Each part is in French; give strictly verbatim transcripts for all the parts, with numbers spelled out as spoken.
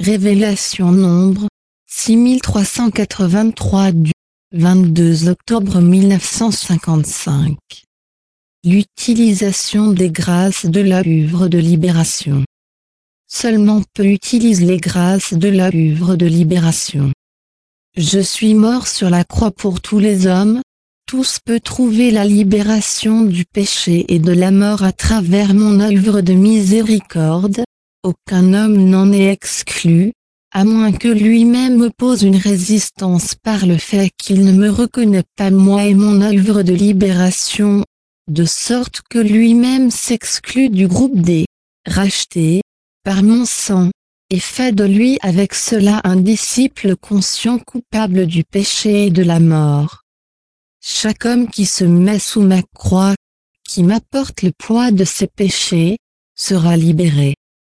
Révélation Nombre, six mille trois cent quatre-vingt-trois du vingt-deux octobre mille neuf cent cinquante-cinq. L'utilisation des grâces de l'œuvre de libération. Seulement peu utilisent les grâces de l'œuvre de libération. Je suis mort sur la croix pour tous les hommes, tous peuvent trouver la libération du péché et de la mort à travers mon œuvre de miséricorde, aucun homme n'en est exclu, à moins que lui-même oppose une résistance par le fait qu'il ne me reconnaît pas moi et mon œuvre de libération, de sorte que lui-même s'exclut du groupe des rachetés, par mon sang, et fait de lui avec cela un disciple conscient coupable du péché et de la mort. Chaque homme qui se met sous ma croix, qui m'apporte le poids de ses péchés, sera libéré.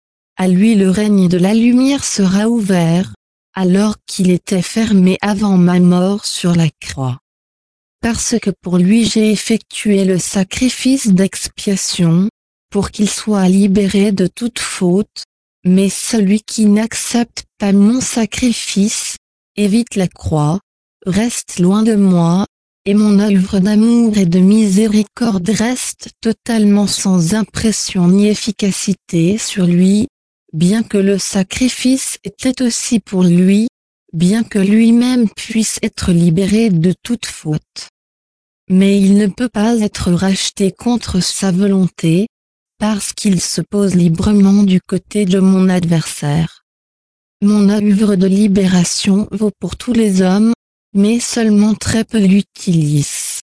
À lui le règne de la lumière sera ouvert, alors qu'il était fermé avant ma mort sur la croix. Parce que pour lui j'ai effectué le sacrifice d'expiation, pour qu'il soit libéré de toute faute, mais celui qui n'accepte pas mon sacrifice, évite la croix, reste loin de moi, et mon œuvre d'amour et de miséricorde reste totalement sans impression ni efficacité sur lui, bien que le sacrifice était aussi pour lui, bien que lui-même puisse être libéré de toute faute. Mais il ne peut pas être racheté contre sa volonté, parce qu'il se pose librement du côté de mon adversaire. Mon œuvre de libération vaut pour tous les hommes, mais seulement très peu l'utilisent.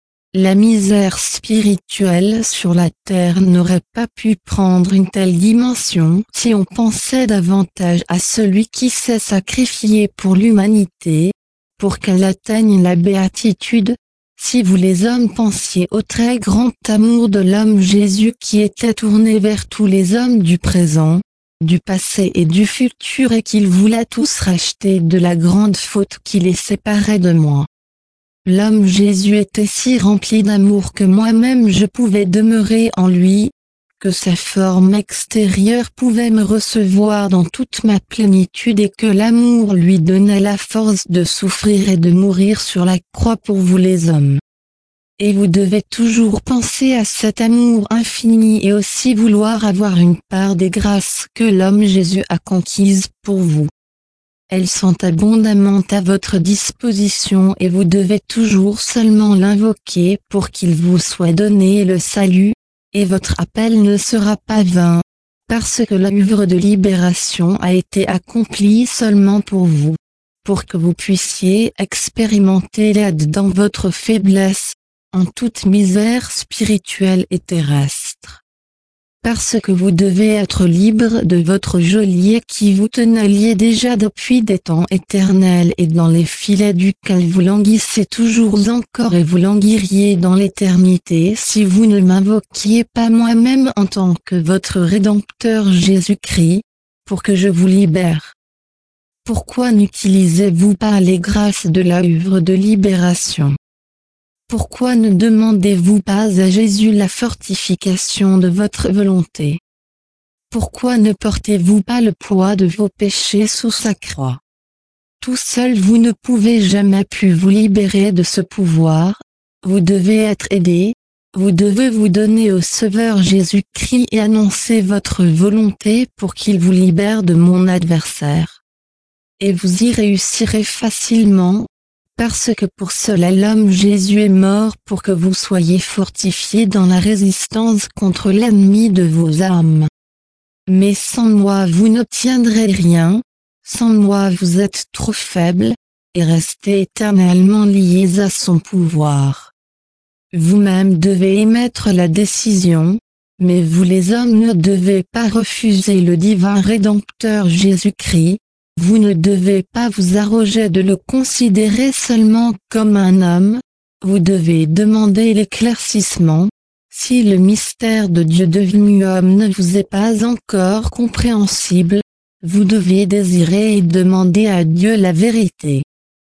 La misère spirituelle sur la terre n'aurait pas pu prendre une telle dimension si on pensait davantage à celui qui s'est sacrifié pour l'humanité, pour qu'elle atteigne la béatitude, si vous les hommes pensiez au très grand amour de l'homme Jésus qui était tourné vers tous les hommes du présent, du passé et du futur et qu'il voulait tous racheter de la grande faute qui les séparait de moi. L'homme Jésus était si rempli d'amour que moi-même je pouvais demeurer en lui, que sa forme extérieure pouvait me recevoir dans toute ma plénitude et que l'amour lui donnait la force de souffrir et de mourir sur la croix pour vous les hommes. Et vous devez toujours penser à cet amour infini et aussi vouloir avoir une part des grâces que l'homme Jésus a conquises pour vous. Elles sont abondamment à votre disposition et vous devez toujours seulement l'invoquer pour qu'il vous soit donné le salut, et votre appel ne sera pas vain, parce que l'œuvre de libération a été accomplie seulement pour vous, pour que vous puissiez expérimenter l'aide dans votre faiblesse, en toute misère spirituelle et terrestre. Parce que vous devez être libre de votre geôlier qui vous tenait lié déjà depuis des temps éternels et dans les filets duquel vous languissez toujours encore et vous languiriez dans l'éternité si vous ne m'invoquiez pas moi-même en tant que votre Rédempteur Jésus-Christ, pour que je vous libère. Pourquoi n'utilisez-vous pas les grâces de l'œuvre de libération? Pourquoi ne demandez-vous pas à Jésus la fortification de votre volonté? Pourquoi ne portez-vous pas le poids de vos péchés sous sa croix? Tout seul vous ne pouvez jamais plus vous libérer de ce pouvoir, vous devez être aidé, vous devez vous donner au Sauveur Jésus-Christ et annoncer votre volonté pour qu'il vous libère de mon adversaire. Et vous y réussirez facilement, parce que pour cela l'homme Jésus est mort pour que vous soyez fortifiés dans la résistance contre l'ennemi de vos âmes. Mais sans moi vous n'obtiendrez rien, sans moi vous êtes trop faibles, et restez éternellement liés à son pouvoir. Vous-même devez émettre la décision, mais vous les hommes ne devez pas refuser le divin Rédempteur Jésus-Christ. Vous ne devez pas vous arroger de le considérer seulement comme un homme, vous devez demander l'éclaircissement, si le mystère de Dieu devenu homme ne vous est pas encore compréhensible, vous devez désirer et demander à Dieu la vérité.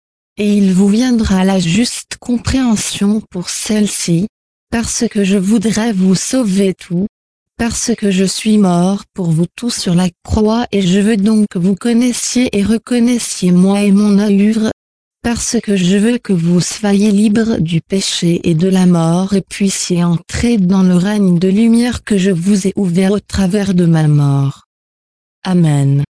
Et il vous viendra la juste compréhension pour celle-ci, parce que je voudrais vous sauver tout, parce que je suis mort pour vous tous sur la croix et je veux donc que vous connaissiez et reconnaissiez moi et mon œuvre, parce que je veux que vous soyez libres du péché et de la mort et puissiez entrer dans le règne de lumière que je vous ai ouvert au travers de ma mort. Amen.